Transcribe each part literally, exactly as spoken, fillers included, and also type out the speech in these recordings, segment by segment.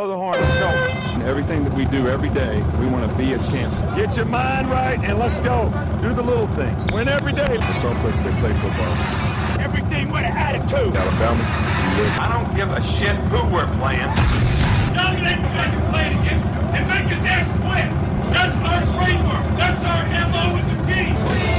Blow the horn, let's go. And everything that we do every day, we want to be a champion. Get your mind right and let's go. Do the little things. Win every day. It's someplace they play football. Everything with an attitude. Alabama, I don't give a shit who we're playing. Dominate the guys you're playing against and make his ass quit. That's our framework. That's our M O as a team.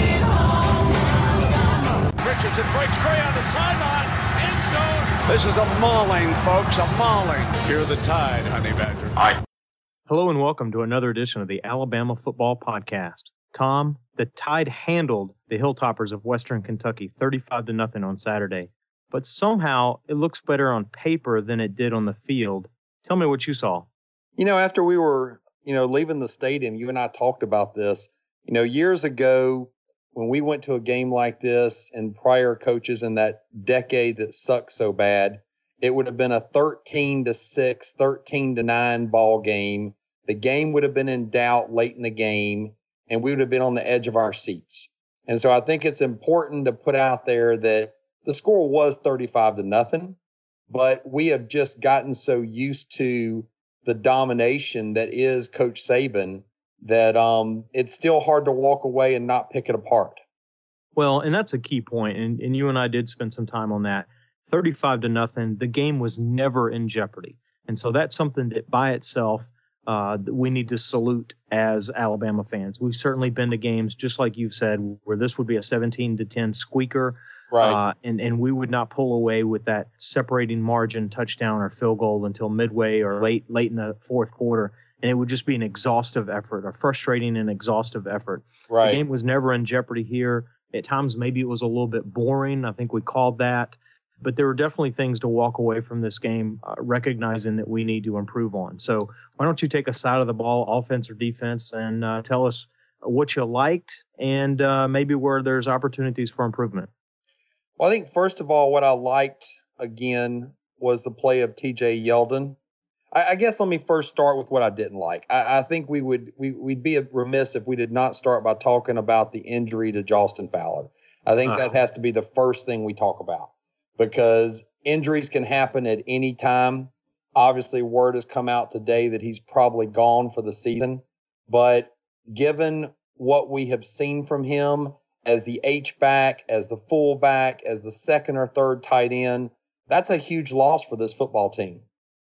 Richardson breaks free on the sideline. End zone. This is a mauling, folks, a mauling. Fear the tide, honey badger. I. Hello and welcome to another edition of the Alabama Football Podcast. Tom, the Tide handled the Hilltoppers of Western Kentucky thirty-five to nothing on Saturday, but somehow it looks better on paper than it did on the field. Tell me what you saw. You know, after we were, you know, leaving the stadium, you and I talked about this. You know, years ago, when we went to a game like this and prior coaches in that decade that sucked so bad, it would have been a thirteen to six, thirteen to nine ball game. The game would have been in doubt late in the game, and we would have been on the edge of our seats. And so I think it's important to put out there that the score was thirty-five to nothing, but we have just gotten so used to the domination that is Coach Saban that um, it's still hard to walk away and not pick it apart. Well, and that's a key point, and, and you and I did spend some time on that. thirty-five to nothing, the game was never in jeopardy. And so that's something that by itself uh, we need to salute as Alabama fans. We've certainly been to games, just like you've said, where this would be a seventeen to ten squeaker, right? Uh, and, and we would not pull away with that separating margin touchdown or field goal until midway or late late in the fourth quarter. And it would just be an exhaustive effort, a frustrating and exhaustive effort. Right. The game was never in jeopardy here. At times, maybe it was a little bit boring. I think we called that. But there were definitely things to walk away from this game, uh, recognizing that we need to improve on. So why don't you take a side of the ball, offense or defense, and uh, tell us what you liked and uh, maybe where there's opportunities for improvement. Well, I think, first of all, what I liked, again, was the play of T J Yeldon. I guess let me first start with what I didn't like. I, I think we would we, we'd be remiss if we did not start by talking about the injury to Jalston Fowler. I think uh-huh. that has to be the first thing we talk about because injuries can happen at any time. Obviously, word has come out today that he's probably gone for the season. But given what we have seen from him as the H-back, as the fullback, as the second or third tight end, that's a huge loss for this football team.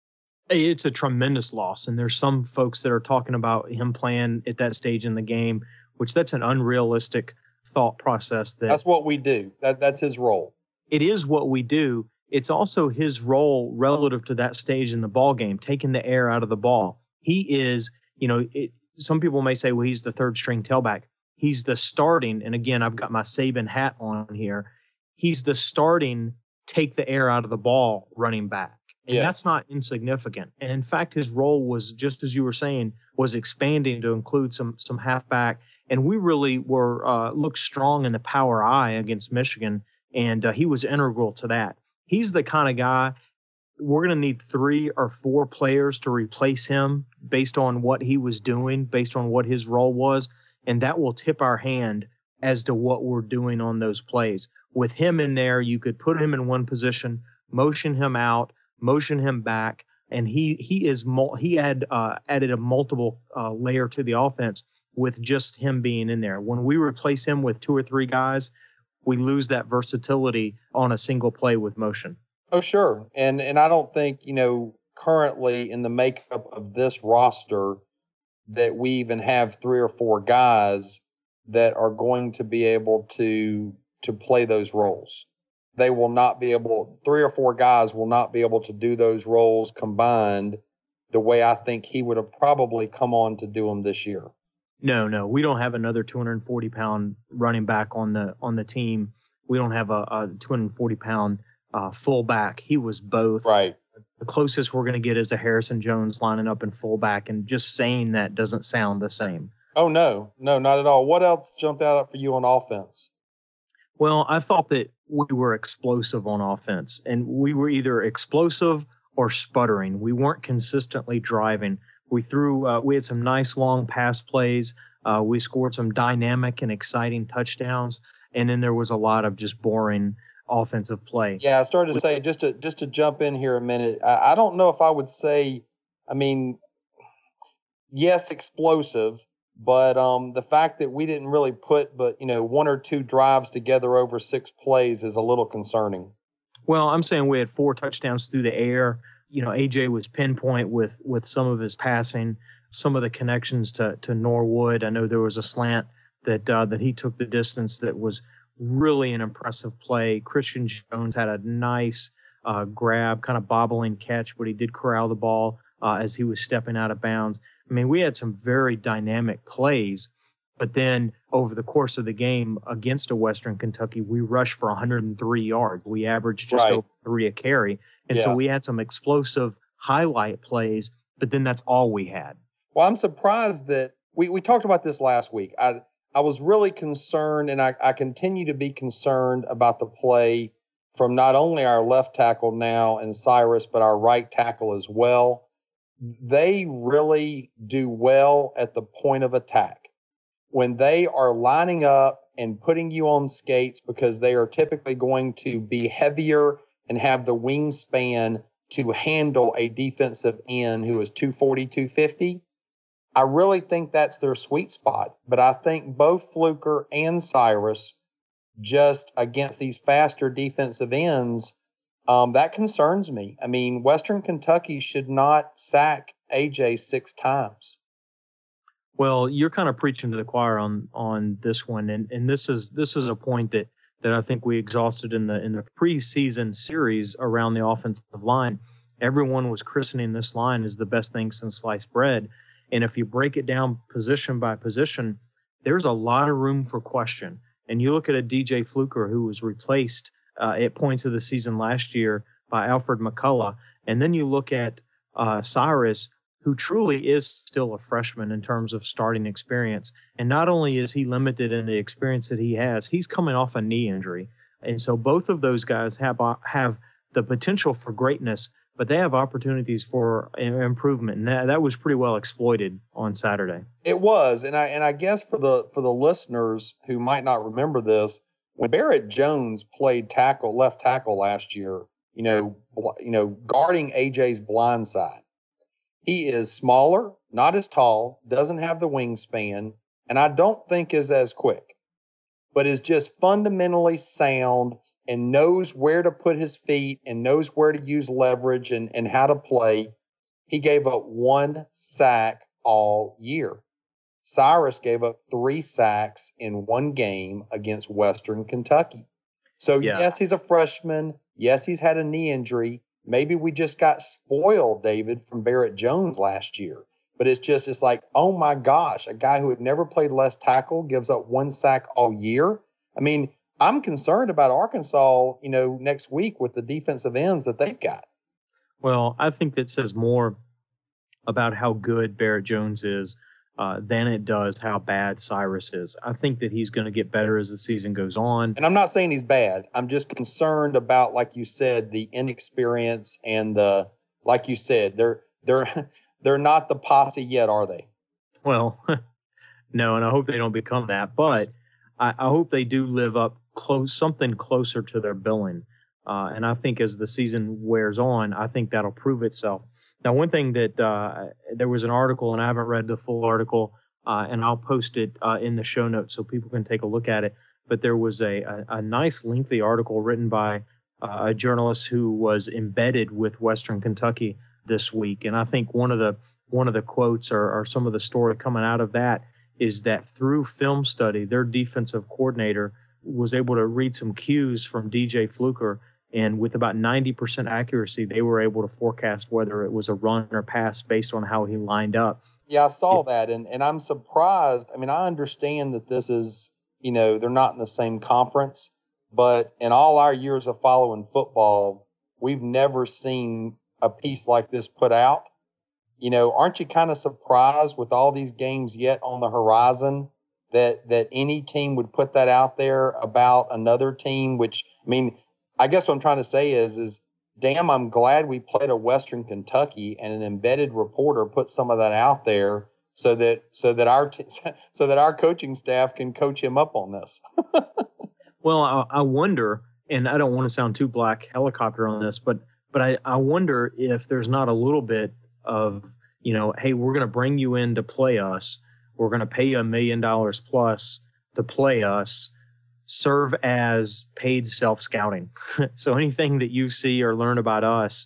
It's a tremendous loss, and there's some folks that are talking about him playing at that stage in the game, which that's an unrealistic thought process. That That's what we do. That That's his role. It is what we do. It's also his role relative to that stage in the ball game, taking the air out of the ball. He is, you know, it, some people may say, well, he's the third string tailback. He's the starting, and again, I've got my Saban hat on here. He's the starting, take the air out of the ball running back. And yes. That's not insignificant. And in fact, his role was, just as you were saying, was expanding to include some some halfback. And we really were uh, looked strong in the power I against Michigan, and uh, he was integral to that. He's the kind of guy, we're going to need three or four players to replace him based on what he was doing, based on what his role was, and that will tip our hand as to what we're doing on those plays. With him in there, you could put him in one position, motion him out, motion him back, and he he is he had uh, added a multiple uh, layer to the offense with just him being in there. When we replace him with two or three guys, we lose that versatility on a single play with motion. Oh, sure, and and I don't think you know currently in the makeup of this roster that we even have three or four guys that are going to be able to to play those roles. They will not be able, three or four guys will not be able to do those roles combined the way I think he would have probably come on to do them this year. No, no, we don't have another two hundred forty pound running back on the on the team. We don't have a, a two hundred forty pound uh, fullback. He was both. Right. The closest we're going to get is a Harrison Jones lining up in fullback, and just saying that doesn't sound the same. Oh, no, no, not at all. What else jumped out for you on offense? Well, I thought that we were explosive on offense, and we were either explosive or sputtering. We weren't consistently driving. We threw, uh, we had some nice long pass plays. Uh, we scored some dynamic and exciting touchdowns, and then there was a lot of just boring offensive play. Yeah, I started to say, just to just to jump in here a minute, I, I don't know if I would say I mean, yes, explosive, but um, the fact that we didn't really put but, you know, one or two drives together over six plays is a little concerning. Well, I'm saying we had four touchdowns through the air. You know, A J was pinpoint with with some of his passing, some of the connections to to Norwood. I know there was a slant that uh, that he took the distance that was really an impressive play. Christian Jones had a nice uh, grab, kind of bobbling catch, but he did corral the ball uh, as he was stepping out of bounds. I mean, we had some very dynamic plays, but then over the course of the game against a Western Kentucky, we rushed for one hundred three yards. We averaged just Right. over three a carry. And Yeah. so we had some explosive highlight plays, but then that's all we had. Well, I'm surprised that we, we talked about this last week. I I was really concerned, and I, I continue to be concerned about the play from not only our left tackle now and Cyrus, but our right tackle as well. They really do well at the point of attack. When they are lining up and putting you on skates because they are typically going to be heavier and have the wingspan to handle a defensive end who is two forty, two fifty, I really think that's their sweet spot. But I think both Fluker and Cyrus, just against these faster defensive ends, um, that concerns me. I mean, Western Kentucky should not sack A J six times. Well, you're kind of preaching to the choir on on this one, and and this is this is a point that that I think we exhausted in the in the preseason series around the offensive line. Everyone was christening this line as the best thing since sliced bread, and if you break it down position by position, there's a lot of room for question. And you look at a D J Fluker who was replaced uh, at points of the season last year by Alfred McCullough, and then you look at uh, Cyrus, who truly is still a freshman in terms of starting experience. And not only is he limited in the experience that he has, he's coming off a knee injury. And so both of those guys have uh, have the potential for greatness, but they have opportunities for improvement. And that, that was pretty well exploited on Saturday. It was, and I and I guess for the for the listeners who might not remember this, when Barrett Jones played tackle, left tackle last year, you know, you know, guarding A J's blind side, he is smaller, not as tall, doesn't have the wingspan, and I don't think is as quick, but is just fundamentally sound and knows where to put his feet and knows where to use leverage and, and how to play. He gave up one sack all year. Cyrus gave up three sacks in one game against Western Kentucky. So, Yeah. yes, he's a freshman. Yes, he's had a knee injury. Maybe we just got spoiled, David, from Barrett Jones last year. But it's just, it's like, oh my gosh, a guy who had never played left tackle gives up one sack all year. I mean, I'm concerned about Arkansas, you know, next week with the defensive ends that they've got. Well, I think that says more about how good Barrett Jones is uh, than it does how bad Cyrus is. I think that he's going to get better as the season goes on. And I'm not saying he's bad. I'm just concerned about, like you said, the inexperience and the, like you said, they're they're they're not the posse yet, are they? Well, no, and I hope they don't become that. But I, I hope they do live up close, something closer to their billing. Uh, and I think as the season wears on, I think that'll prove itself. Now, one thing that uh, there was an article, and I haven't read the full article, uh, and I'll post it uh, in the show notes so people can take a look at it. But there was a, a, a nice lengthy article written by uh, a journalist who was embedded with Western Kentucky this week. And I think one of the one of the quotes or, or some of the story coming out of that is that through film study, their defensive coordinator was able to read some cues from D J Fluker. And with about ninety percent accuracy, they were able to forecast whether it was a run or pass based on how he lined up. Yeah, I saw that. And, and I'm surprised. I mean, I understand that this is, you know, they're not in the same conference. But in all our years of following football, we've never seen a piece like this put out. You know, aren't you kind of surprised with all these games yet on the horizon that that any team would put that out there about another team? Which, I mean, I guess what I'm trying to say is, is damn, I'm glad we played a Western Kentucky and an embedded reporter put some of that out there so that so that our t- so that our coaching staff can coach him up on this. Well, I, I wonder, and I don't want to sound too black helicopter on this, but but I, I wonder if there's not a little bit of you know, hey, we're going to bring you in to play us. We're going to pay you a million dollars plus to play us. Serve as paid self-scouting. So anything that you see or learn about us,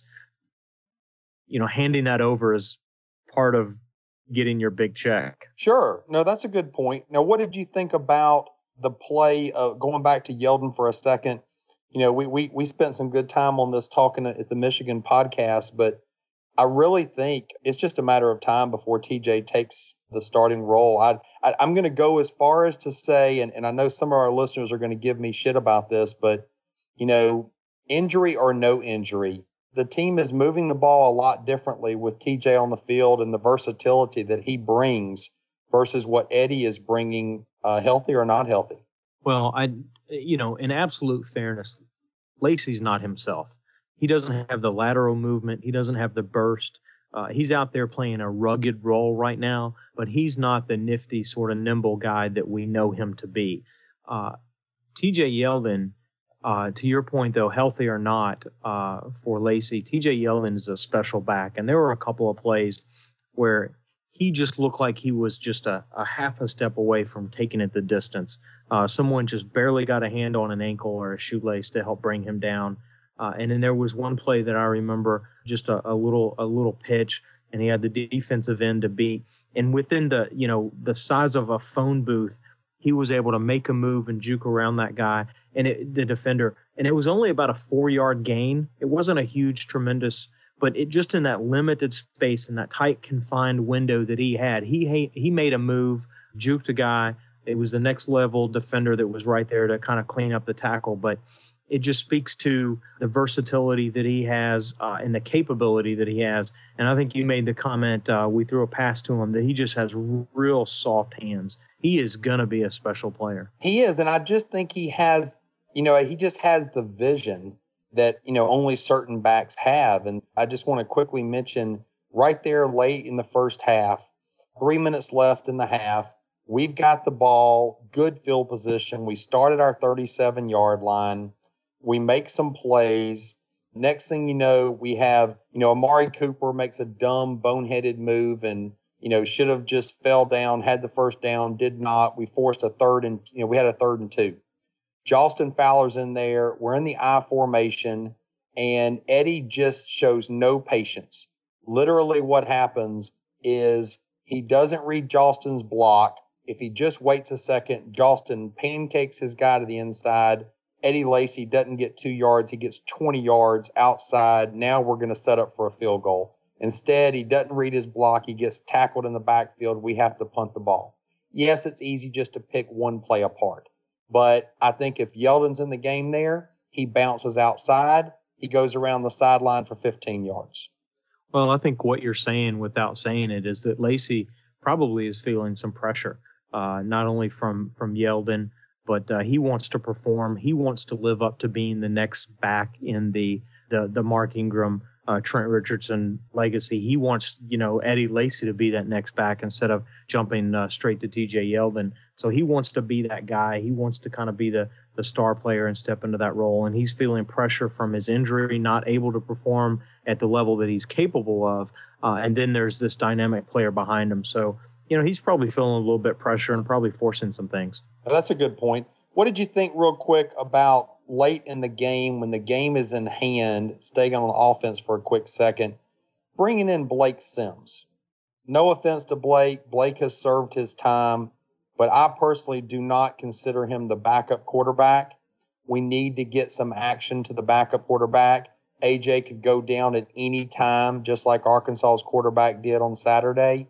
you know, handing that over is part of getting your big check. Sure. No, that's a good point. Now, what did you think about the play of going back to Yeldon for a second? You know, we, we, we spent some good time on this talking at the Michigan podcast, but I really think it's just a matter of time before T J takes the starting role. I, I, I'm going to go as far as to say, and, and I know some of our listeners are going to give me shit about this, but, you know, injury or no injury, the team is moving the ball a lot differently with T J on the field and the versatility that he brings versus what Eddie is bringing, uh, healthy or not healthy. Well, I, you know, in absolute fairness, Lacey's not himself. He doesn't have the lateral movement. He doesn't have the burst. Uh, he's out there playing a rugged role right now, but he's not the nifty sort of nimble guy that we know him to be. Uh, T J Yeldon, uh, to your point, though, healthy or not uh, for Lacey, T J Yeldon is a special back. And there were a couple of plays where he just looked like he was just a, a half a step away from taking it the distance. Uh, someone just barely got a hand on an ankle or a shoelace to help bring him down. Uh, and then there was one play that I remember, just a, a little a little pitch, and he had the defensive end to beat. And within the, you know, the size of a phone booth, he was able to make a move and juke around that guy and it, the defender. And it was only about a four-yard gain. It wasn't a huge, tremendous, but it just in that limited space, in that tight, confined window that he had, he he made a move, juked a guy. It was the next level defender that was right there to kind of clean up the tackle. But it just speaks to the versatility that he has uh, and the capability that he has. And I think you made the comment, uh, we threw a pass to him, that he just has r- real soft hands. He is going to be a special player. He is, and I just think he has, you know, he just has the vision that, you know, only certain backs have. And I just want to quickly mention right there late in the first half, three minutes left in the half, we've got the ball, good field position. We started our thirty-seven-yard line. We make some plays. Next thing you know, we have, you know, Amari Cooper makes a dumb, boneheaded move and, you know, should have just fell down, had the first down, did not. We forced a third and, you know, we had a third and two. Jalston Fowler's in there. We're in the I formation, and Eddie just shows no patience. Literally what happens is he doesn't read Jalston's block. If he just waits a second, Jalston pancakes his guy to the inside. Eddie Lacy doesn't get two yards. He gets twenty yards outside. Now we're going to set up for a field goal. Instead, he doesn't read his block. He gets tackled in the backfield. We have to punt the ball. Yes, it's easy just to pick one play apart. But I think if Yeldon's in the game there, he bounces outside. He goes around the sideline for fifteen yards. Well, I think what you're saying without saying it is that Lacy probably is feeling some pressure, uh, not only from, from Yeldon, but uh, he wants to perform. He wants to live up to being the next back in the the, the Mark Ingram, uh, Trent Richardson legacy. He wants, you know, Eddie Lacy to be that next back instead of jumping uh, straight to T J Yeldon. So he wants to be that guy. He wants to kind of be the the star player and step into that role. And he's feeling pressure from his injury, not able to perform at the level that he's capable of. Uh, and then there's this dynamic player behind him. So, you know, he's probably feeling a little bit pressure and probably forcing some things. That's a good point. What did you think real quick about late in the game when the game is in hand, staying on the offense for a quick second, bringing in Blake Sims? No offense to Blake. Blake has served his time, but I personally do not consider him the backup quarterback. We need to get some action to the backup quarterback. A J could go down at any time, just like Arkansas's quarterback did on Saturday.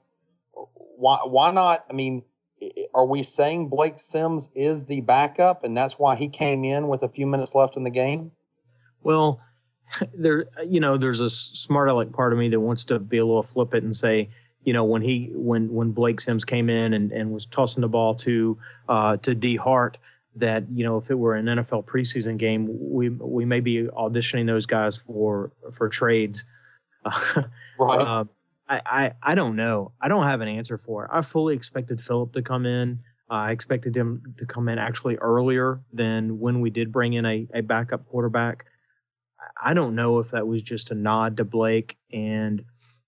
Why, why not? I mean, are we saying Blake Sims is the backup and that's why he came in with a few minutes left in the game? Well, there, you know, there's a smart aleck part of me that wants to be a little flippant and say, you know, when he, when, when Blake Sims came in and, and was tossing the ball to, uh, to D Hart, that, you know, if it were an N F L preseason game, we, we may be auditioning those guys for, for trades. Right. Uh, I, I, I don't know. I don't have an answer for it. I fully expected Phillip to come in. Uh, I expected him to come in actually earlier than when we did bring in a, a backup quarterback. I don't know if that was just a nod to Blake. And,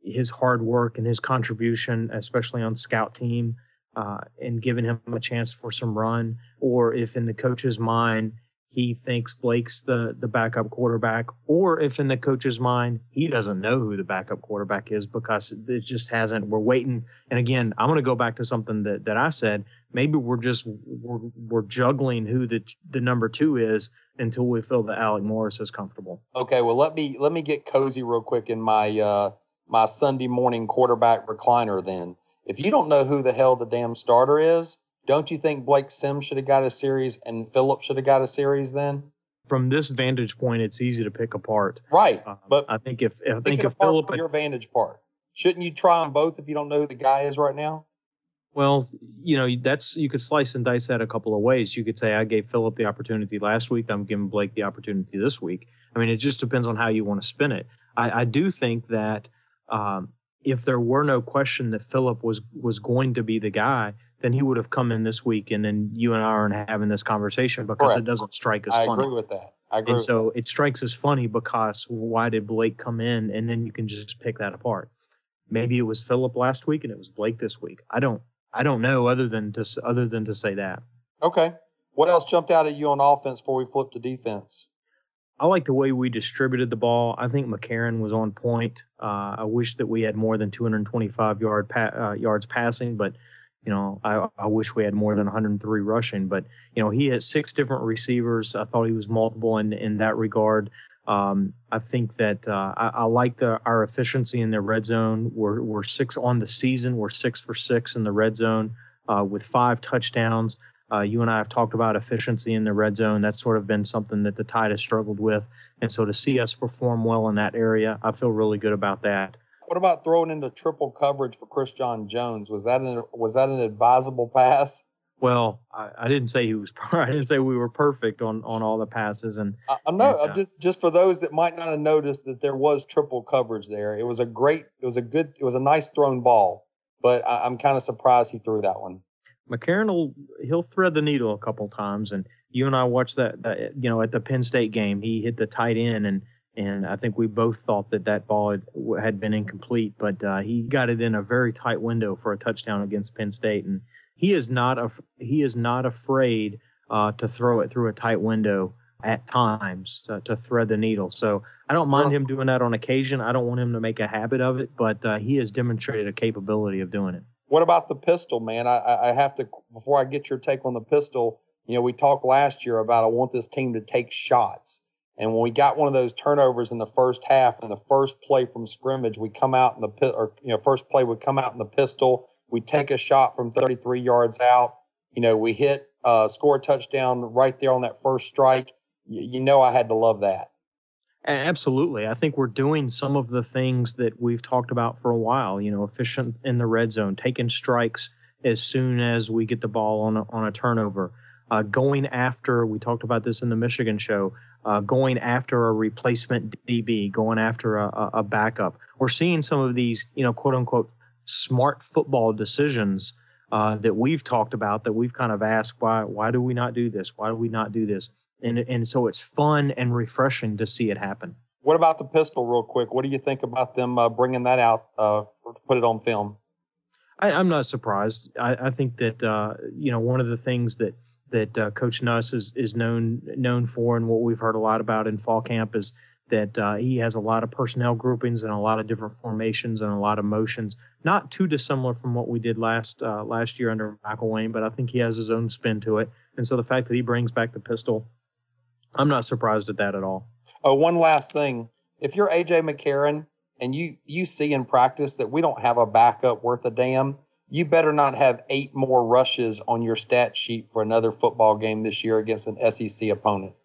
his hard work and his contribution, especially on scout team, uh, and giving him a chance for some run, or if in the coach's mind he thinks Blake's the the backup quarterback, or if in the coach's mind he doesn't know who the backup quarterback is because it just hasn't. We're waiting. And again, I'm going to go back to something that, that I said. Maybe we're just we're, we're juggling who the the number two is until we feel that Alec Morris is comfortable. Okay, well let me let me get cozy real quick in my uh, my Sunday morning quarterback recliner. Then, if you don't know who the hell the damn starter is, don't you think Blake Sims should have got a series and Phillip should have got a series then? From this vantage point, it's easy to pick apart. Right, Uh, but I think if I pick think it if apart Phillip, from your vantage part. Shouldn't you try them both if you don't know who the guy is right now? well, you know, that's you could slice and dice that a couple of ways. You could say I gave Phillip the opportunity last week. I'm giving Blake the opportunity this week. I mean, it just depends on how you want to spin it. I, I do think that um, if there were no question that Phillip was was going to be the guy, then he would have come in this week, and then you and I aren't having this conversation because Correct. it doesn't strike as I funny. agree with that. I agree. And with so it strikes as funny because why did Blake come in? And then you can just pick that apart. Maybe it was Phillip last week and it was Blake this week. I don't I don't know other than to s- other than to say that. that. Okay. What else jumped out at you on offense before we flip to defense? I like the way we distributed the ball. I think McCarron was on point. Uh, I wish that we had more than two hundred twenty-five yard pa- uh, yards passing, but you know, I, I wish we had more than one hundred three rushing. But you know, he had six different receivers. I thought he was multiple in in that regard. Um, I think that uh, I, I like the our efficiency in the red zone. We're we're six on the season. We're six for six in the red zone uh, with five touchdowns. Uh, you and I have talked about efficiency in the red zone. That's sort of been something that the Tide has struggled with. And so to see us perform well in that area, I feel really good about that. What about throwing into triple coverage for Chris John Jones? Was that an was that an advisable pass? Well, I, I didn't say he was. I didn't say we were perfect on, on all the passes, and I, I know. and, I'm just just for those that might not have noticed that there was triple coverage there. It was a great. It was a good. It was a nice thrown ball, but I, I'm kind of surprised he threw that one. McCarron will he'll thread the needle a couple times, and you and I watched that, that. You know, at the Penn State game, he hit the tight end, and and I think we both thought that that ball had, had been incomplete, but uh, he got it in a very tight window for a touchdown against Penn State, and he is not a he is not afraid uh, to throw it through a tight window at times to, to thread the needle. So I don't mind him doing that on occasion. I don't want him to make a habit of it, but uh, he has demonstrated a capability of doing it. What about the pistol, man? I, I have to before I get your take on the pistol. You know, we talked last year about I want this team to take shots, and when we got one of those turnovers in the first half, and the first play from scrimmage, we come out in the pit, or you know, first play would come out in the pistol. We take a shot from thirty-three yards out. You know, we hit, uh, score a touchdown right there on that first strike. Y- you know, I had to love that. A- Absolutely. I think we're doing some of the things that we've talked about for a while, you know, efficient in the red zone, taking strikes as soon as we get the ball on a, on a turnover, uh, going after, we talked about this in the Michigan show, uh, going after a replacement D B, going after a, a, a backup. We're seeing some of these, you know, quote unquote, smart football decisions uh, that we've talked about, that we've kind of asked, why, why do we not do this? Why do we not do this? And and so it's fun and refreshing to see it happen. What about the pistol, real quick? What do you think about them uh, bringing that out uh, for, to put it on film? I, I'm not surprised. I, I think that uh, you know, one of the things that that uh, Coach Nuss is is known known for, and what we've heard a lot about in fall camp, is that uh, he has a lot of personnel groupings and a lot of different formations and a lot of motions. Not too dissimilar from what we did last uh, last year under Michael Wayne, but I think he has his own spin to it. And so the fact that he brings back the pistol, I'm not surprised at that at all. Oh, one last thing. If you're A J McCarron and you you see in practice that we don't have a backup worth a damn, you better not have eight more rushes on your stat sheet for another football game this year against an S E C opponent.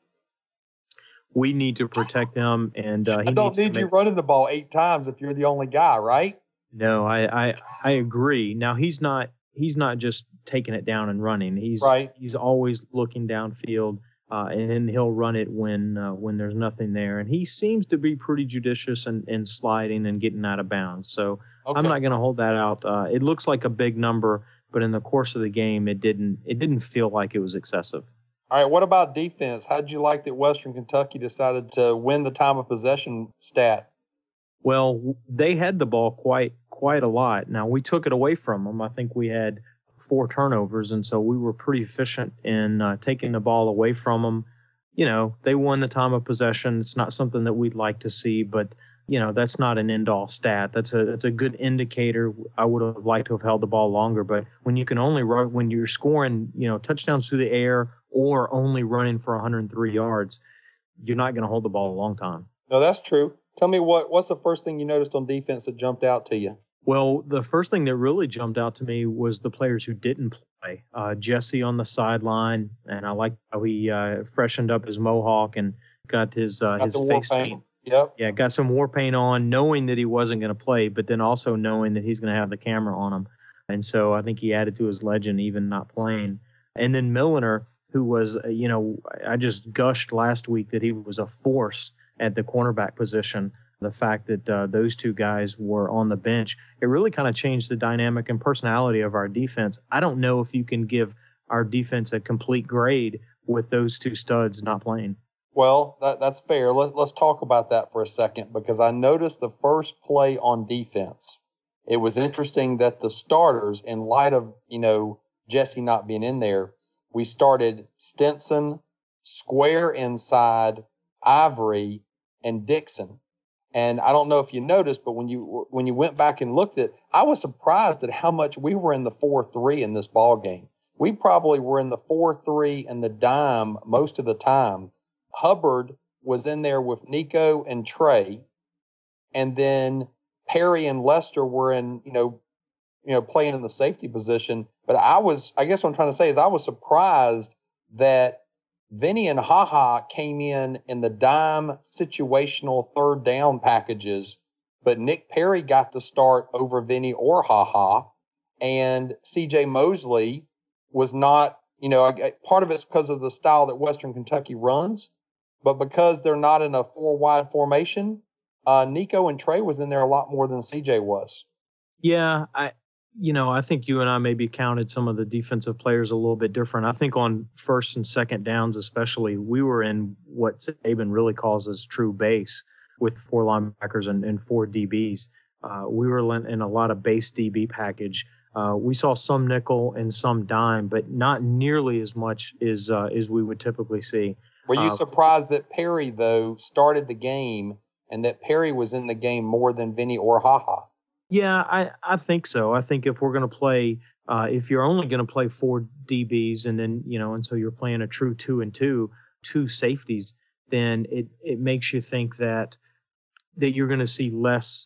We need to protect him, and uh, he I don't needs to need you make- running the ball eight times if you're the only guy, right? No, I, I I agree. Now he's not he's not just taking it down and running. He's Right. he's always looking downfield, uh, and then he'll run it when uh, when there's nothing there. And he seems to be pretty judicious and in, in sliding and getting out of bounds. So Okay. I'm not going to hold that out. Uh, it looks like a big number, but in the course of the game, it didn't it didn't feel like it was excessive. All right, what about defense? How did you like that Western Kentucky decided to win the time of possession stat? Well, they had the ball quite quite a lot. Now we took it away from them. I think we had four turnovers, and so we were pretty efficient in uh, taking the ball away from them. You know, they won the time of possession. It's not something that we'd like to see, but you know, that's not an end-all stat. That's a that's a good indicator. I would have liked to have held the ball longer, but when you can only run, when you're scoring, you know, touchdowns through the air or only running for one hundred three yards, you're not going to hold the ball a long time. No, that's true. Tell me what what's the first thing you noticed on defense that jumped out to you? Well, the first thing that really jumped out to me was the players who didn't play. Uh, Jesse on the sideline, and I like how he uh, freshened up his mohawk and got his uh, Got his the war face paint. paint. Yep. Yeah, got some war paint on, knowing that he wasn't going to play, but then also knowing that he's going to have the camera on him. And so I think he added to his legend, even not playing. And then Milliner, who was, uh, you know, I just gushed last week that he was a force at the cornerback position. The fact that uh, those two guys were on the bench, it really kind of changed the dynamic and personality of our defense. I don't know if you can give our defense a complete grade with those two studs not playing. Well, that, that's fair. Let, let's talk about that for a second, because I noticed the first play on defense. It was interesting that the starters, in light of, you know, Jesse not being in there, we started Stinson, square inside, Ivory, and Dixon. And I don't know if you noticed, but when you when you went back and looked at, I was surprised at how much we were in the four three in this ball game. We probably were in the four three and the dime most of the time. Hubbard was in there with Nico and Trey, and then Perry and Lester were in, you know, you know, playing in the safety position. But I was, I guess what I'm trying to say is I was surprised that Vinny and HaHa came in in the dime situational third down packages, but Nick Perry got the start over Vinny or HaHa, and C J Mosley was not, you know, part of it's because of the style that Western Kentucky runs, but because they're not in a four-wide formation, uh, Nico and Trey was in there a lot more than C J was. Yeah, I, you know, I think you and I maybe counted some of the defensive players a little bit different. I think on first and second downs especially, we were in what Saban really calls as true base with four linebackers and, and four D Bs. Uh, we were in a lot of base D B package. Uh, we saw some nickel and some dime, but not nearly as much as, uh, as we would typically see. Were you uh, surprised that Perry, though, started the game and that Perry was in the game more than Vinny or HaHa? Yeah, I, I think so. I think if we're going to play, uh, if you're only going to play four D Bs and then, you know, and so you're playing a true two and two, two safeties, then it, it makes you think that that you're going to see less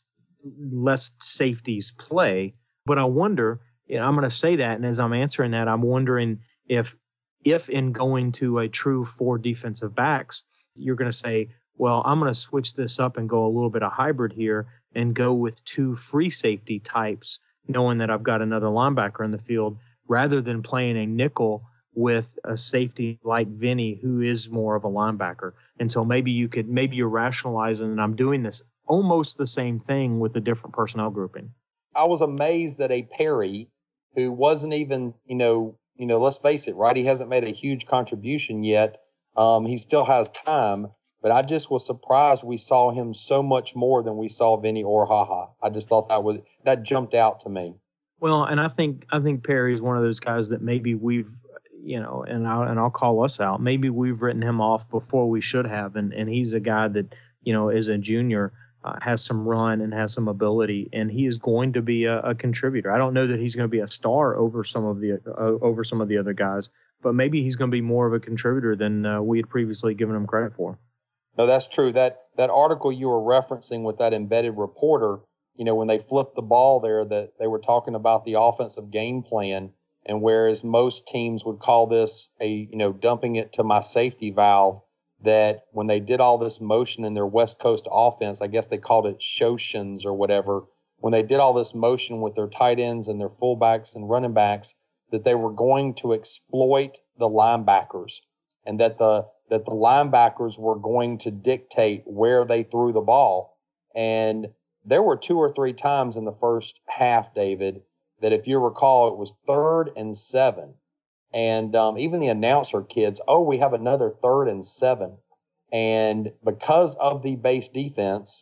less safeties play. But I wonder, you know, I'm going to say that, and as I'm answering that, I'm wondering if if in going to a true four defensive backs, you're going to say, well, I'm going to switch this up and go a little bit of hybrid here and go with two free safety types, knowing that I've got another linebacker in the field, rather than playing a nickel with a safety like Vinny, who is more of a linebacker. And so maybe you could, maybe you're rationalizing, and I'm doing this almost the same thing with a different personnel grouping. I was amazed that a Perry, who wasn't even, you know, you know, let's face it, right? He hasn't made a huge contribution yet. Um, he still has time. But I just was surprised we saw him so much more than we saw Vinny or HaHa. I just thought that was that jumped out to me. Well, and I think I think Perry's one of those guys that maybe we've, you know, and I'll, and I'll call us out. Maybe we've written him off before we should have, and and he's a guy that, you know, as a junior uh, has some run and has some ability, and he is going to be a, a contributor. I don't know that he's going to be a star over some of the uh, over some of the other guys, but maybe he's going to be more of a contributor than uh, we had previously given him credit for. No, that's true. That that article you were referencing with that embedded reporter, you know, when they flipped the ball there, that they were talking about the offensive game plan, and whereas most teams would call this a, you know, dumping it to my safety valve, that when they did all this motion in their West Coast offense, I guess they called it Shoshans or whatever, when they did all this motion with their tight ends and their fullbacks and running backs, that they were going to exploit the linebackers, and that the that the linebackers were going to dictate where they threw the ball. And there were two or three times in the first half, David, that if you recall, it was third and seven. And um, even the announcer kids, oh, we have another third and seven. And because of the base defense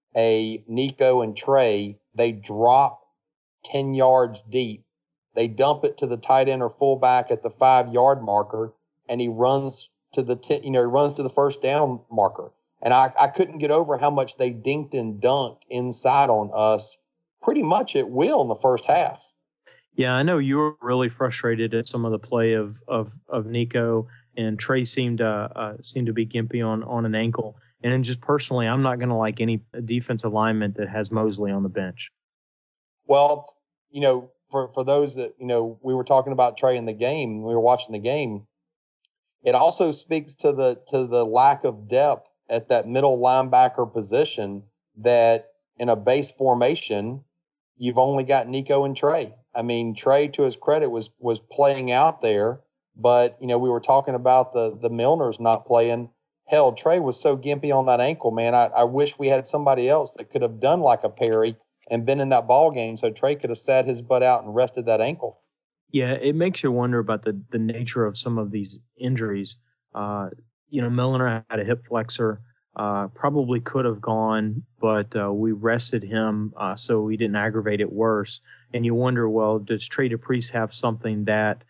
a Nico and Trey, they drop ten yards deep. They dump it to the tight end or fullback at the five yard marker, and he runs to the ten, you know, he runs to the first down marker. And I, I couldn't get over how much they dinked and dunked inside on us pretty much at will in the first half. Yeah, I know you were really frustrated at some of the play of of of Nico, and Trey seemed uh, uh seemed to be gimpy on on an ankle. And then just personally, I'm not going to like any defensive alignment that has Mosley on the bench. Well, you know, for for those that, you know, we were talking about Trey in the game, we were watching the game. It also speaks to the to the lack of depth at that middle linebacker position, that in a base formation, you've only got Nico and Trey. I mean, Trey, to his credit, was was playing out there, but, you know, we were talking about the the Milners not playing. Hell, Trey was so gimpy on that ankle, man. I, I wish we had somebody else that could have done like a Perry and been in that ball game so Trey could have sat his butt out and rested that ankle. Yeah, it makes you wonder about the the nature of some of these injuries. Uh, you know, Milner had a hip flexor, uh, probably could have gone, but uh, we rested him uh, so he didn't aggravate it worse. And you wonder, well, does Trey DePriest have something that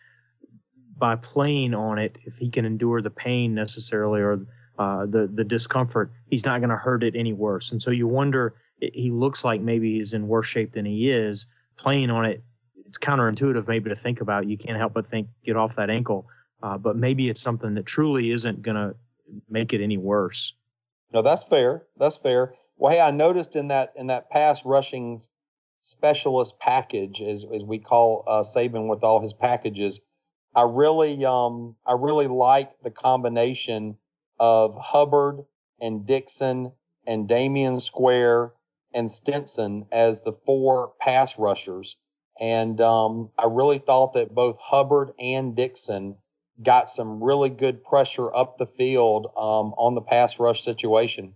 by playing on it, if he can endure the pain necessarily or uh, the, the discomfort, he's not going to hurt it any worse. And so you wonder, he looks like maybe he's in worse shape than he is. Playing on it, it's counterintuitive maybe to think about. You can't help but think, get off that ankle. Uh, but maybe it's something that truly isn't going to make it any worse. No, that's fair. That's fair. Well, hey, I noticed in that in that pass rushing specialist package, as as we call uh, Saban with all his packages, I really um I really like the combination of Hubbard and Dixon and Damian Square and Stinson as the four pass rushers. And um, I really thought that both Hubbard and Dixon got some really good pressure up the field um, on the pass rush situation.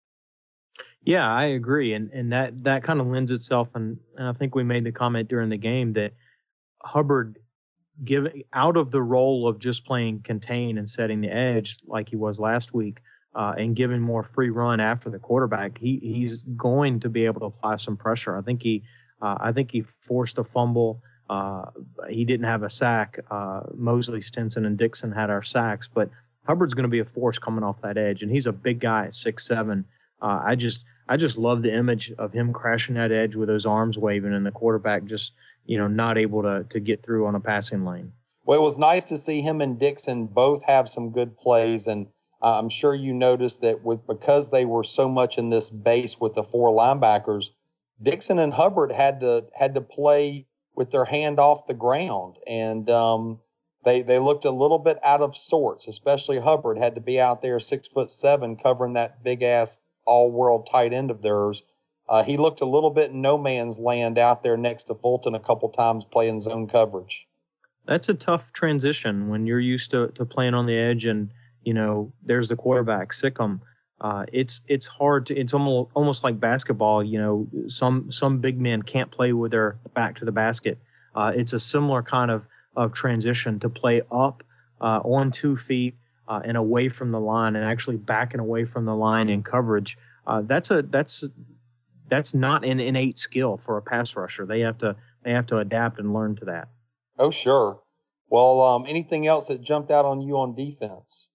Yeah, I agree. And and that, that kind of lends itself, and, and I think we made the comment during the game that Hubbard, give out of the role of just playing contain and setting the edge like he was last week, uh, and giving more free run after the quarterback, he he's going to be able to apply some pressure. I think he uh, I think he forced a fumble. Uh, he didn't have a sack. Uh, Mosley, Stinson, and Dixon had our sacks, but Hubbard's going to be a force coming off that edge, and he's a big guy at six seven. Uh, I just I just love the image of him crashing that edge with those arms waving and the quarterback just, you know, not able to to get through on a passing lane. Well, it was nice to see him and Dixon both have some good plays, and uh, I'm sure you noticed that with because they were so much in this base with the four linebackers, Dixon and Hubbard had to had to play with their hand off the ground, and um, they they looked a little bit out of sorts. Especially Hubbard had to be out there six foot seven covering that big ass all world tight end of theirs. Uh, he looked a little bit in no man's land out there next to Fulton a couple times playing zone coverage. That's a tough transition when you're used to, to playing on the edge and, you know, there's the quarterback, Sikkim. Uh, it's it's hard to, it's almost almost like basketball. You know, some some big men can't play with their back to the basket. Uh, it's a similar kind of, of transition to play up uh, on two feet uh, and away from the line and actually backing away from the line in coverage. Uh, that's a that's that's not an innate skill for a pass rusher. They have to they have to adapt and learn to that. Oh, sure. Well, um, anything else that jumped out on you on defense?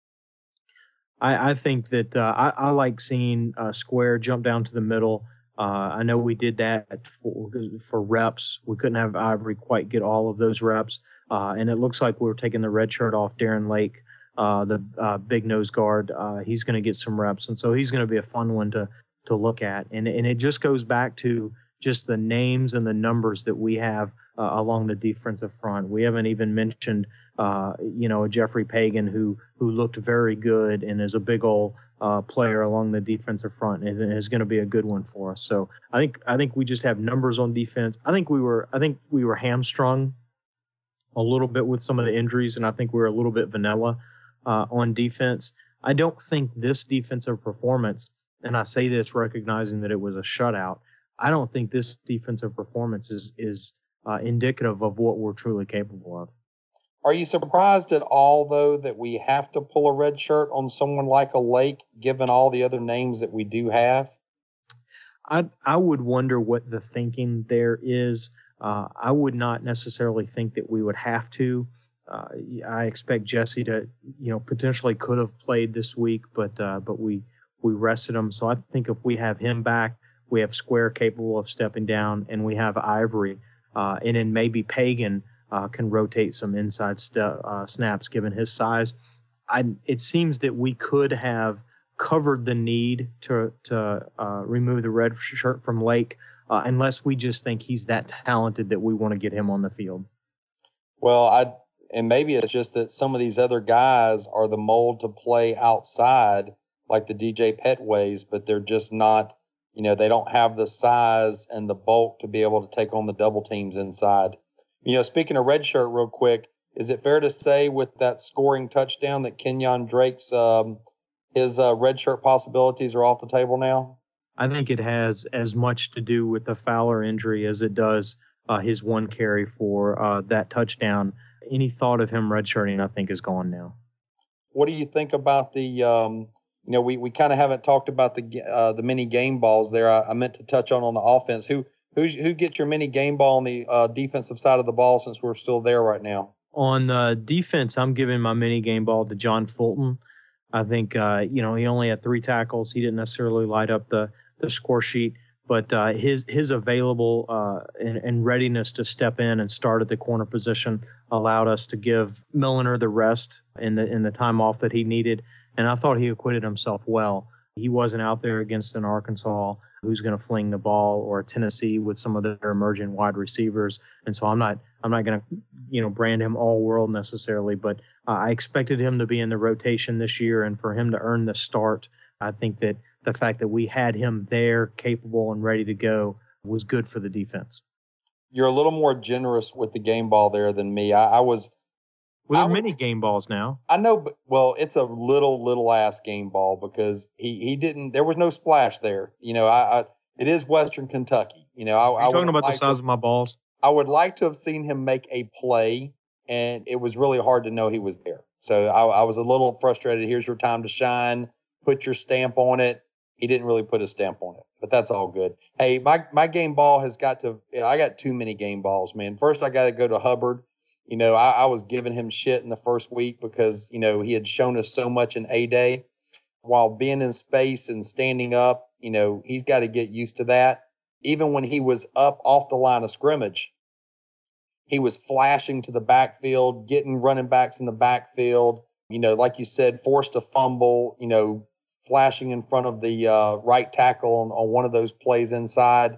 I, I think that uh, I, I like seeing uh, Square jump down to the middle. Uh, I know we did that for, for reps. We couldn't have Ivory quite get all of those reps. Uh, and it looks like we were taking the red shirt off Darren Lake, uh, the uh, big nose guard. Uh, he's going to get some reps. And so he's going to be a fun one to to look at. And, and it just goes back to just the names and the numbers that we have uh, along the defensive front. We haven't even mentioned, uh, you know, Jeffrey Pagan, who who looked very good and is a big old uh, player along the defensive front, and is going to be a good one for us. So I think I think we just have numbers on defense. I think we were I think we were hamstrung a little bit with some of the injuries, and I think we were a little bit vanilla uh, on defense. I don't think this defensive performance, and I say this recognizing that it was a shutout, I don't think this defensive performance is is uh, indicative of what we're truly capable of. Are you surprised at all, though, that we have to pull a red shirt on someone like a Lake, given all the other names that we do have? I I would wonder what the thinking there is. Uh, I would not necessarily think that we would have to. Uh, I expect Jesse to, you know, potentially could have played this week, but uh, but we we rested him. So I think if we have him back, we have Square capable of stepping down, and we have Ivory, uh, and then maybe Pagan uh, can rotate some inside st- uh, snaps given his size. I, it seems that we could have covered the need to to uh, remove the red shirt from Lake, uh, unless we just think he's that talented that we want to get him on the field. Well, I and maybe it's just that some of these other guys are the mold to play outside, like the D J Petways, but they're just not. You know, they don't have the size and the bulk to be able to take on the double teams inside. You know, speaking of red shirt, real quick, is it fair to say with that scoring touchdown that Kenyon Drake's um, his uh, red shirt possibilities are off the table now? I think it has as much to do with the Fowler injury as it does uh, his one carry for uh, that touchdown. Any thought of him redshirting, I think, is gone now. What do you think about the, um, you know, we, we kind of haven't talked about the uh, the mini game balls there. I, I meant to touch on on the offense. Who who's, who gets your mini game ball on the uh, defensive side of the ball since we're still there right now? On uh, defense, I'm giving my mini game ball to John Fulton. I think, uh, you know, he only had three tackles. He didn't necessarily light up the, the score sheet, but uh, his his available uh, and, and readiness to step in and start at the corner position allowed us to give Milliner the rest in the in the time off that he needed. And I thought he acquitted himself well. He wasn't out there against an Arkansas who's going to fling the ball, or a Tennessee with some of their emerging wide receivers. And so I'm not I'm not going to, you know, brand him all world necessarily, but uh, I expected him to be in the rotation this year, and for him to earn the start. I think that the fact that we had him there, capable and ready to go, was good for the defense. You're a little more generous with the game ball there than me. I, I was. Well, there are mini game balls now. I know, but well, it's a little, little ass game ball because he, he didn't. There was no splash there. You know, I, I it is Western Kentucky. You know, I, are you I talking about like the size to, of my balls? I would like to have seen him make a play, and it was really hard to know he was there. So I, I was a little frustrated. Here's your time to shine. Put your stamp on it. He didn't really put a stamp on it, but that's all good. Hey, my, my game ball has got to, you know, I got too many game balls, man. First, I got to go to Hubbard. You know, I, I was giving him shit in the first week because, you know, he had shown us so much in A-Day. While being in space and standing up, you know, he's got to get used to that. Even when he was up off the line of scrimmage, he was flashing to the backfield, getting running backs in the backfield. You know, like you said, forced a fumble, you know, flashing in front of the uh, right tackle on, on one of those plays inside.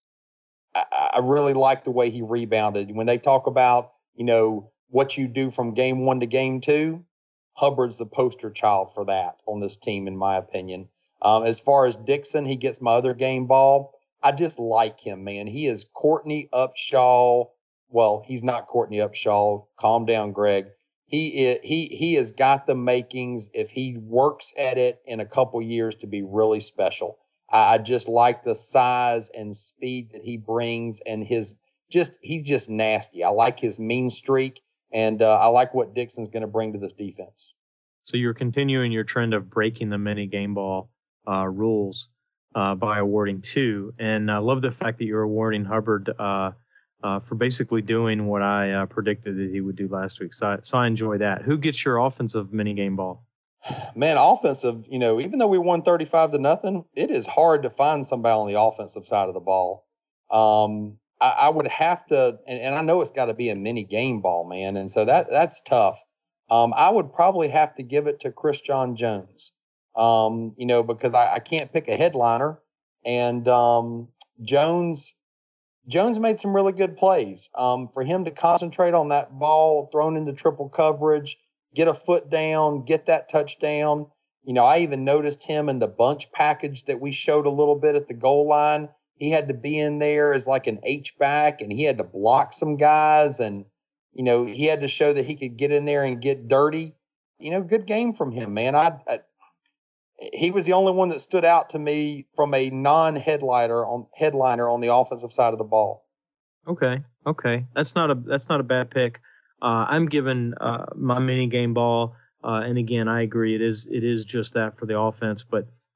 I, I really like the way he rebounded. When they talk about, you know, what you do from game one to game two, Hubbard's the poster child for that on this team, in my opinion. Um, as far as Dixon, he gets my other game ball. I just like him, man. He is Courtney Upshaw. Well, he's not Courtney Upshaw. Calm down, Greg. He he he has got the makings, if he works at it, in a couple years to be really special. I, I just like the size and speed that he brings, and his just he's just nasty. I like his mean streak, and uh, I like what Dixon's going to bring to this defense. So you're continuing your trend of breaking the mini game ball uh, rules uh, by awarding two, and I love the fact that you're awarding Hubbard uh, Uh, for basically doing what I uh, predicted that he would do last week. So I, so I enjoy that. Who gets your offensive mini game ball? Man, offensive, you know, even though we won thirty-five to nothing, it is hard to find somebody on the offensive side of the ball. Um, I, I would have to, and, and I know it's got to be a mini game ball, man. And so that that's tough. Um, I would probably have to give it to Christian Jones, um, you know, because I, I can't pick a headliner. And um, Jones... Jones made some really good plays. Um, for him to concentrate on that ball thrown into triple coverage, get a foot down, get that touchdown. You know, I even noticed him in the bunch package that we showed a little bit at the goal line. He had to be in there as like an H-back, and he had to block some guys. And, you know, he had to show that he could get in there and get dirty. You know, good game from him, man. I, I He was the only one that stood out to me from a non-headliner on headliner on the offensive side of the ball. Okay, okay, that's not a that's not a bad pick. Uh, I'm giving uh, my mini game ball, uh, and again, I agree, it is it is just that for the offense. But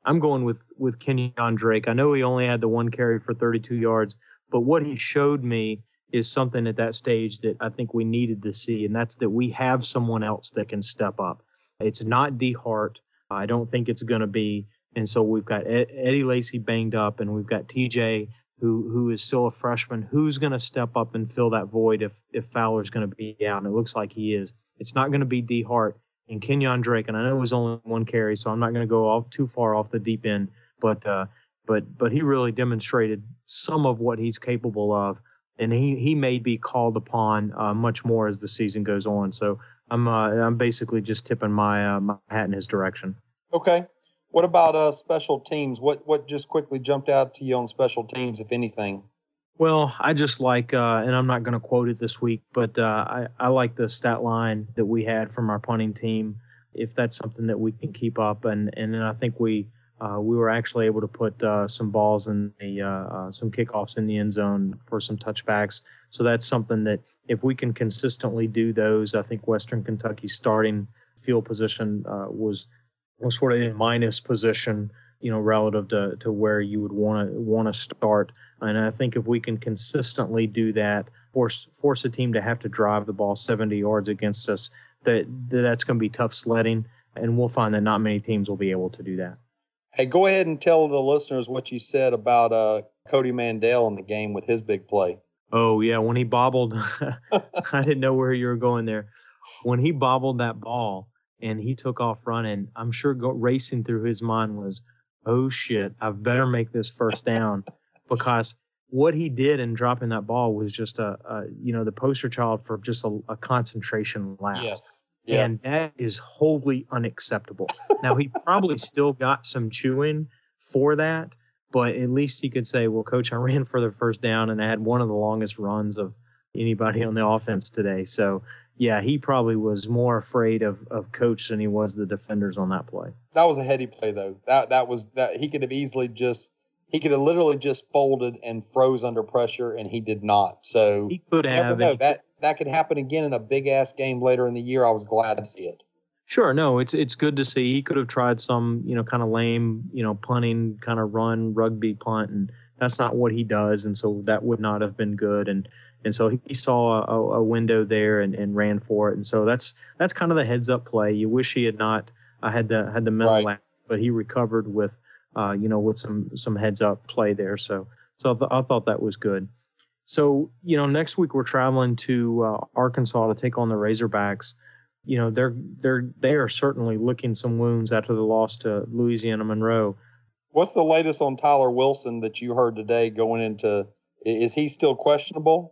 I'm going with with Kenyon Drake. I know he only had the one carry for thirty-two yards, but what he showed me is something at that stage that I think we needed to see, and that's that we have someone else that can step up. It's not D Hart. I don't think it's going to be. And so we've got Ed, Eddie Lacy banged up, and we've got T J, who who is still a freshman, who's going to step up and fill that void if if Fowler's going to be out, and it looks like he is. It's not going to be D Hart and Kenyon Drake, and I know it was only one carry, so I'm not going to go off too far off the deep end, but uh, but but he really demonstrated some of what he's capable of, and he he may be called upon uh, much more as the season goes on. So I'm uh, I'm basically just tipping my uh, my hat in his direction. Okay. What about uh, special teams? What what just quickly jumped out to you on special teams, if anything? Well, I just like, uh, and I'm not going to quote it this week, but uh, I, I like the stat line that we had from our punting team. If that's something that we can keep up, and and then I think we uh, we were actually able to put uh, some balls in the uh, uh, some kickoffs in the end zone for some touchbacks. So that's something that if we can consistently do those, I think Western Kentucky's starting field position uh, was was sort of in minus position, you know, relative to, to where you would want to want to start. And I think if we can consistently do that, force force a team to have to drive the ball seventy yards against us, that, that that's going to be tough sledding, and we'll find that not many teams will be able to do that. Hey, go ahead and tell the listeners what you said about uh, Cody Mandel in the game with his big play. Oh, yeah, when he bobbled, I didn't know where you were going there. When he bobbled that ball and he took off running, I'm sure go, racing through his mind was, oh, shit, I better make this first down, because what he did in dropping that ball was just a, a you know, the poster child for just a, a concentration lapse. Yes. Yes. And that is wholly unacceptable. Now, he probably still got some chewing for that, but at least he could say, well, Coach, I ran for the first down and I had one of the longest runs of anybody on the offense today. So, yeah, he probably was more afraid of, of Coach than he was the defenders on that play. That was a heady play, though. That that was that he could have easily just he could have literally just folded and froze under pressure, and he did not. So he could you have. never know. That that could happen again in a big ass game later in the year. I was glad to see it. Sure, no, it's it's good to see. He could have tried some, you know, kind of lame, you know, punting, kind of run rugby punt, and that's not what he does, and so that would not have been good. And and so he saw a, a window there and, and ran for it, and so that's that's kind of the heads up play. You wish he had not uh, had the had the mental right. lapse, but he recovered with, uh, you know, with some some heads up play there. So so I, th- I thought that was good. So you know, next week we're traveling to uh, Arkansas to take on the Razorbacks. You know, they're they're they are certainly licking some wounds after the loss to Louisiana Monroe. What's the latest on Tyler Wilson that you heard today going into? Is he still questionable?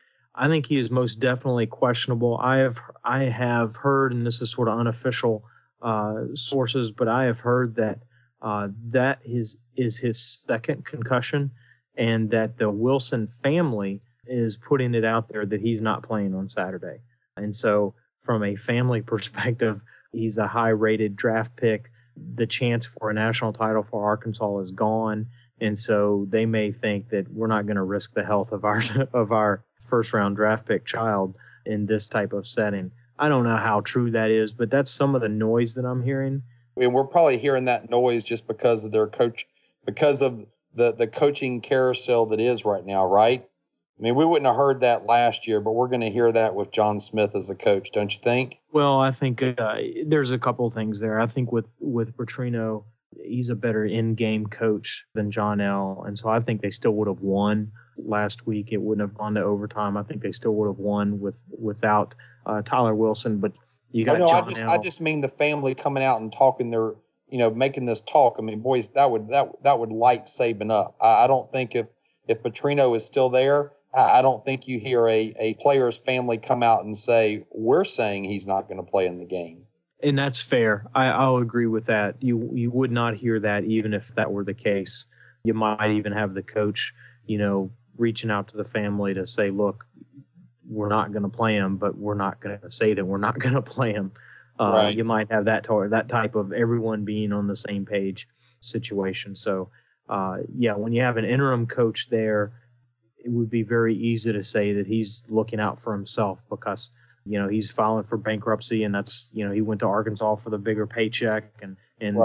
I think he is most definitely questionable. I have I have heard, and this is sort of unofficial uh, sources, but I have heard that uh, that is is his second concussion, and that the Wilson family is putting it out there that he's not playing on Saturday. And so, from a family perspective, he's a high-rated draft pick. The chance for a national title for Arkansas is gone, and so they may think that we're not going to risk the health of our of our first-round draft pick child in this type of setting. I don't know how true that is, but that's some of the noise that I'm hearing. I mean, we're probably hearing that noise just because of their coach, because of the the coaching carousel that is right now, right? I mean, we wouldn't have heard that last year, but we're going to hear that with John Smith as a coach, don't you think? Well, I think uh, there's a couple of things there. I think with, with Petrino, he's a better in-game coach than John L., and so I think they still would have won last week. It wouldn't have gone to overtime. I think they still would have won with without uh, Tyler Wilson, but you got oh, no, John I just, L. I just mean the family coming out and talking their, you know, making this talk. I mean, boys, that would that that would light Saban up. I, I don't think if if Petrino is still there, I don't think you hear a, a player's family come out and say, we're saying he's not going to play in the game. And that's fair. I, I'll agree with that. You you would not hear that even if that were the case. You might even have the coach, you know, reaching out to the family to say, look, we're not going to play him, but we're not going to say that we're not going to play him. Uh, right. You might have that, tar- that type of everyone being on the same page situation. So, uh, yeah, when you have an interim coach there, it would be very easy to say that he's looking out for himself because, you know, he's filing for bankruptcy, and that's, you know, he went to Arkansas for the bigger paycheck, and, and right.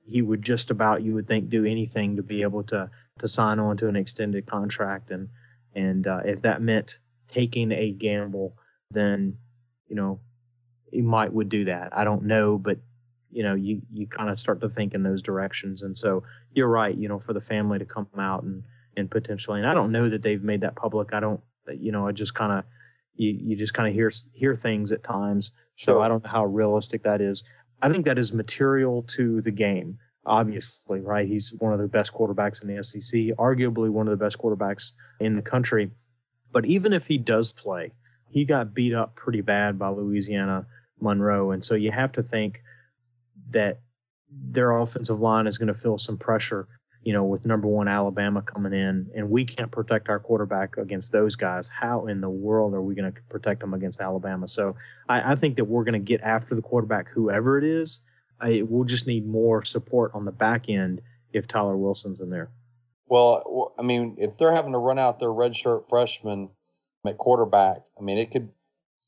he would just about, you would think, do anything to be able to to sign on to an extended contract. And and uh, if that meant taking a gamble, then, you know, he might would do that. I don't know, but, you know, you, you kind of start to think in those directions. And so you're right, you know, for the family to come out and, and potentially, and I don't know that they've made that public. I don't, you know, I just kind of, you, you just kind of hear, hear things at times. So Sure. I don't know how realistic that is. I think that is material to the game, obviously, right? He's one of the best quarterbacks in the S E C, arguably one of the best quarterbacks in the country. But even if he does play, he got beat up pretty bad by Louisiana Monroe. And so you have to think that their offensive line is going to feel some pressure, you know, with number one Alabama coming in, and we can't protect our quarterback against those guys. How in the world are we going to protect them against Alabama? So I, I think that we're going to get after the quarterback, whoever it is. I, we'll just need more support on the back end if Tyler Wilson's in there. Well, I mean, if they're having to run out their redshirt freshman at quarterback, I mean, it could,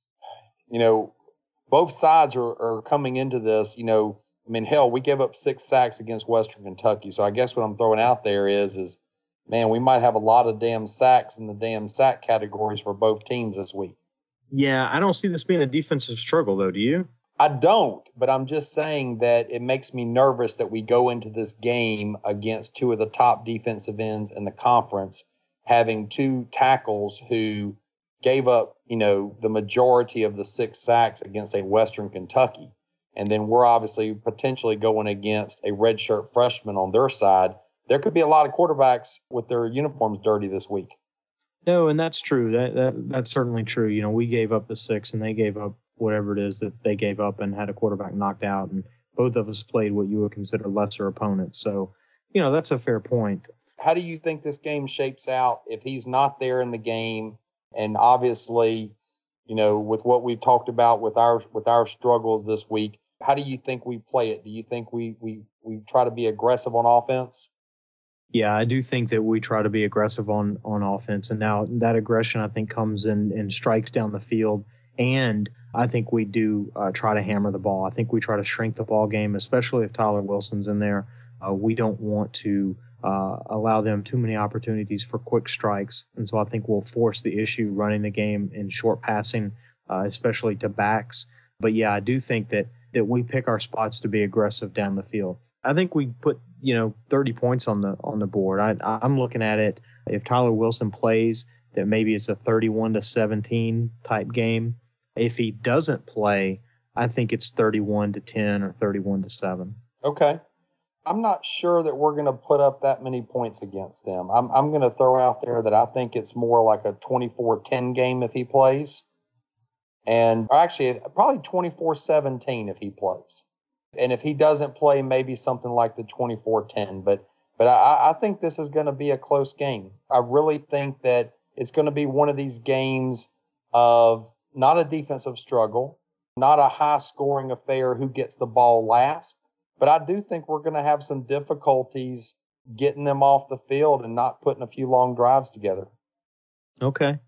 you know, both sides are, are coming into this, you know, I mean, hell, we gave up six sacks against Western Kentucky. So I guess what I'm throwing out there is, is, man, we might have a lot of damn sacks in the damn sack categories for both teams this week. Yeah, I don't see this being a defensive struggle, though. Do you? I don't, but I'm just saying that it makes me nervous that we go into this game against two of the top defensive ends in the conference, having two tackles who gave up, you know, the majority of the six sacks against a Western Kentucky. And then we're obviously potentially going against a redshirt freshman on their side. There could be a lot of quarterbacks with their uniforms dirty this week. No, and that's true. That, that that's certainly true. You know, we gave up the six, and they gave up whatever it is that they gave up and had a quarterback knocked out. And both of us played what you would consider lesser opponents. So, you know, that's a fair point. How do you think this game shapes out if he's not there in the game? And obviously, you know, with what we've talked about with our with our struggles this week, how do you think we play it? Do you think we we we try to be aggressive on offense? Yeah, I do think that we try to be aggressive on on offense. And now that aggression, I think, comes in and strikes down the field. And I think we do uh, try to hammer the ball. I think we try to shrink the ball game, especially if Tyler Wilson's in there. Uh, we don't want to uh, allow them too many opportunities for quick strikes. And so I think we'll force the issue running the game in short passing, uh, especially to backs. But, yeah, I do think that that we pick our spots to be aggressive down the field. I think we put, you know, thirty points on the on the board. I, I'm looking at it, if Tyler Wilson plays, that maybe it's a thirty-one to seventeen type game. If he doesn't play, I think it's thirty-one to ten or thirty-one to seven. Okay. I'm not sure that we're going to put up that many points against them. I'm I'm going to throw out there that I think it's more like a twenty-four ten game if he plays. And actually, probably twenty-four seventeen if he plays. And if he doesn't play, maybe something like the twenty-four ten. But but I, I think this is going to be a close game. I really think that it's going to be one of these games of not a defensive struggle, not a high-scoring affair who gets the ball last. But I do think we're going to have some difficulties getting them off the field and not putting a few long drives together. Okay.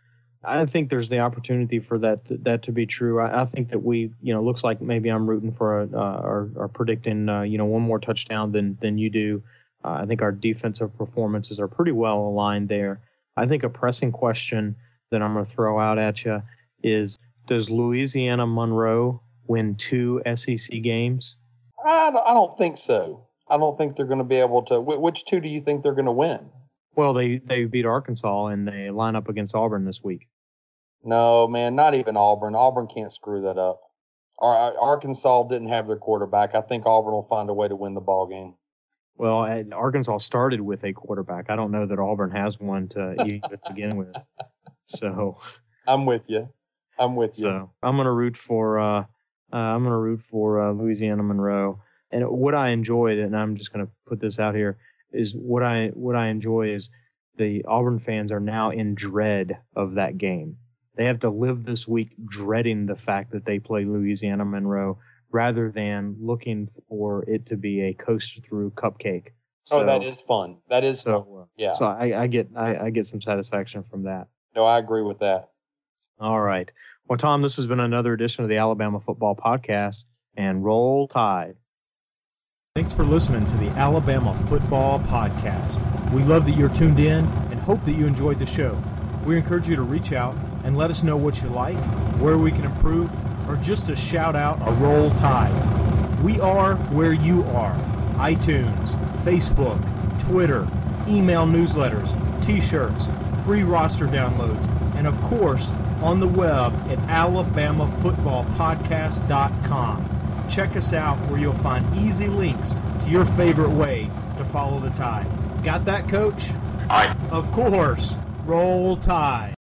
I think there's the opportunity for that that to be true. I, I think that we, you know, looks like maybe I'm rooting for a, uh, or, or predicting, uh, you know, one more touchdown than than you do. Uh, I think our defensive performances are pretty well aligned there. I think a pressing question that I'm going to throw out at you is, does Louisiana Monroe win two S E C games? I don't, I don't think so. I don't think they're going to be able to. Which two do you think they're going to win? Well, they, they beat Arkansas, and they line up against Auburn this week. No, man, not even Auburn. Auburn can't screw that up. Ar- Arkansas didn't have their quarterback. I think Auburn will find a way to win the ball game. Well, Arkansas started with a quarterback. I don't know that Auburn has one to even begin with. So I'm with you. I'm with you. So I'm going to root for uh, uh, I'm going to root for uh, Louisiana Monroe. And what I enjoyed, and I'm just going to put this out here, is what I what I enjoy is the Auburn fans are now in dread of that game. They have to live this week dreading the fact that they play Louisiana Monroe rather than looking for it to be a coast through cupcake. So, oh, that is fun. That is so, fun. Yeah. So I, I get I, I get some satisfaction from that. No, I agree with that. All right. Well, Tom, this has been another edition of the Alabama Football Podcast, and roll tide. Thanks for listening to the Alabama Football Podcast. We love that you're tuned in and hope that you enjoyed the show. We encourage you to reach out and let us know what you like, where we can improve, or just to shout out a Roll Tide. We are where you are. iTunes, Facebook, Twitter, email newsletters, t-shirts, free roster downloads, and of course, on the web at alabama football podcast dot com. Check us out where you'll find easy links to your favorite way to follow the Tide. Got that, Coach? Aye. Of course. Roll Tide.